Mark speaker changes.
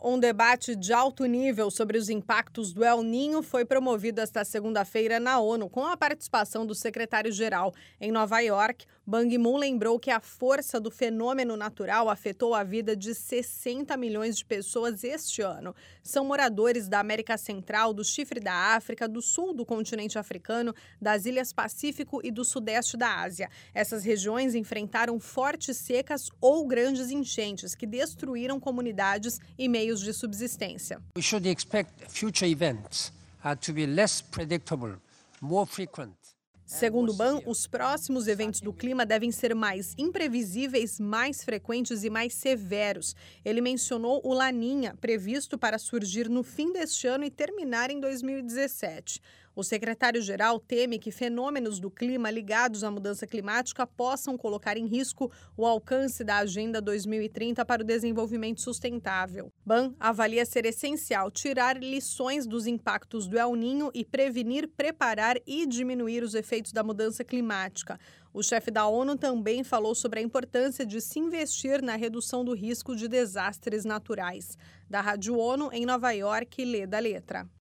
Speaker 1: Um debate de alto nível sobre os impactos do El Niño foi promovido esta segunda-feira na ONU, com a participação do secretário-geral. Em Nova York, Ban Ki-moon lembrou que a força do fenômeno natural afetou a vida de 60 milhões de pessoas este ano. São moradores da América Central, do Chifre da África, do sul do continente africano, das Ilhas Pacífico e do sudeste da Ásia. Essas regiões enfrentaram fortes secas ou grandes enchentes que destruíram comunidades e meios de subsistência.
Speaker 2: We should expect future events to be less predictable, more frequent.
Speaker 1: Segundo Ban, os próximos eventos do clima devem ser mais imprevisíveis, mais frequentes e mais severos. Ele mencionou o Laninha, previsto para surgir no fim deste ano e terminar em 2017. O secretário-geral teme que fenômenos do clima ligados à mudança climática possam colocar em risco o alcance da Agenda 2030 para o desenvolvimento sustentável. Ban avalia ser essencial tirar lições dos impactos do El Niño e prevenir, preparar e diminuir os efeitos da mudança climática. O chefe da ONU também falou sobre a importância de se investir na redução do risco de desastres naturais. Da Rádio ONU, em Nova York, Leda Letra.